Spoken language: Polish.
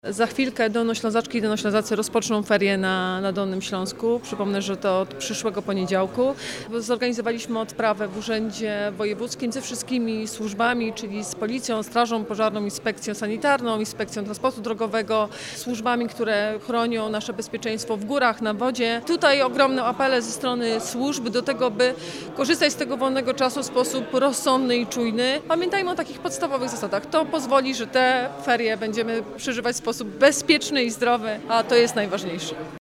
Za chwilkę Dolnoślązaczki i Dolnoślązacy rozpoczną ferie na Dolnym Śląsku. Przypomnę, że to od przyszłego poniedziałku. Zorganizowaliśmy odprawę w Urzędzie Wojewódzkim ze wszystkimi służbami, czyli z Policją, Strażą Pożarną, Inspekcją Sanitarną, Inspekcją Transportu Drogowego, służbami, które chronią nasze bezpieczeństwo w górach, na wodzie. Tutaj ogromne apele ze strony służb do tego, by korzystać z tego wolnego czasu w sposób rozsądny i czujny. Pamiętajmy o takich podstawowych zasadach. To pozwoli, że te ferie będziemy przeżywać w sposób bezpieczny i zdrowy, a to jest najważniejsze.